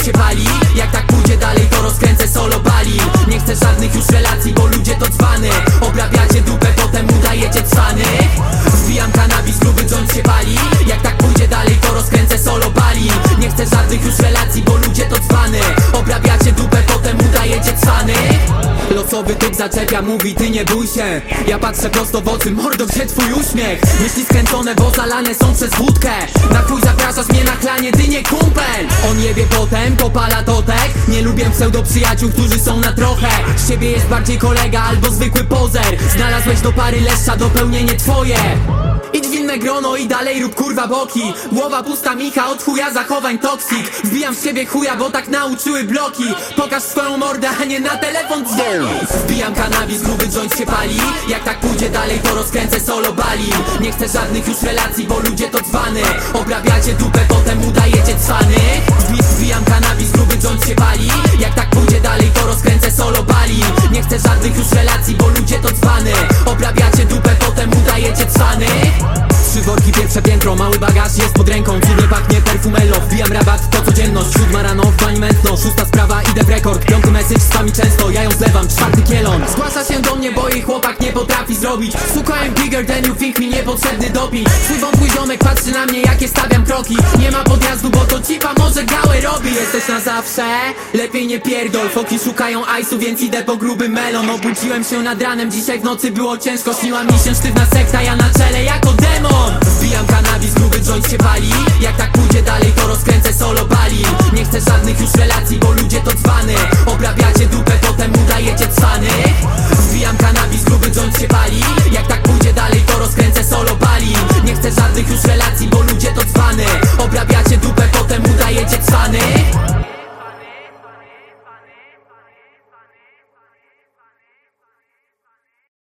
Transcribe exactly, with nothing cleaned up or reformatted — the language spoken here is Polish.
się pali. Jak tak pójdzie dalej, to rozkręcę solo bali. Nie chcę żadnych już relacji, bo ludzie to dzwany. Obrabiacie dupę, potem udajecie cwanych. Wbijam kanabis, gruby joint się pali. Jak tak pójdzie dalej, to rozkręcę solo bali. Nie chcę żadnych już relacji, bo ludzie to dzwany. Obrabiacie dupę, potem udajecie cwanych. Losowy typ zaczepia, mówi ty nie bój się. Ja patrzę prosto w oczy, mordo, gdzie twój uśmiech? Myśli skręcone, bo zalane są przez wódkę. Na chuj zapraszasz mnie na chlanie, ty nie kumpel. On jebie potem, popala totek. Nie lubię pseudo przyjaciół, którzy są na trochę. Z ciebie jest bardziej kolega albo zwykły pozer. Znalazłeś do pary leszcza, dopełnienie twoje. Idź w inne grono i dalej rób kurwa boki. Głowa pusta Micha, od chuja zachowań toksik. Wbijam z siebie chuja, bo tak nauczyły bloki. Pokaż swoją mordę, a nie na telefon dzwoni. Wbijam kanabis, gruby joint się pali. Jak tak pójdzie dalej, to rozkręcę solo bali. Nie chcę żadnych już relacji, bo ludzie to dzwany. Obrabiacie dupę, potem udajecie cwany. Wbijam kanabis, gruby joint się pali. Jak tak pójdzie dalej, to rozkręcę solo bali. Nie chcę żadnych już relacji, bo ludzie to dzwany. Obrabiacie dupę, potem udajecie cwany. Trzy worki, pierwsze piętro, mały bagaż jest pod ręką. Cudnie pachnie perfumelo, wbijam rabat, to codzienność. Siódma rano, w bani mętno, szósta sprawa, idę w rekord. Piąty message z wami często, ja ją zlewam, czwarty kielon. Zgłasza się do mnie, bo jej chłopak nie potrafi zrobić. Suka I'm bigger than you think, mi niepotrzebny doping. Twój wątły ziomek patrzy na mnie, jakie stawiam kroki. Nie ma podjazdu, bo to cipa może gałę robi. Jesteś na zawsze, lepiej nie pierdol. Foki szukają ajsu, więc idę po gruby melon. Obudziłem się nad ranem, dzisiaj w nocy było ciężko. Śniła mi się sztywna sekta, ja na czele jako demon. Wbijam kanabis, gruby joint się pali. Jak tak pójdzie dalej, to rozkręcę solo bali. Nie chcę żadnych już relacji, bo ludzie to dzwany. Obrabiacie dupę, potem udajecie cwany. Wbijam kanabis, gruby joint się pali. Jak tak pójdzie dalej, to rozkręcę solo bali. Nie chcę żadnych już relacji, bo ludzie to dzwany. Obrabiacie dupę, potem udajecie cwany.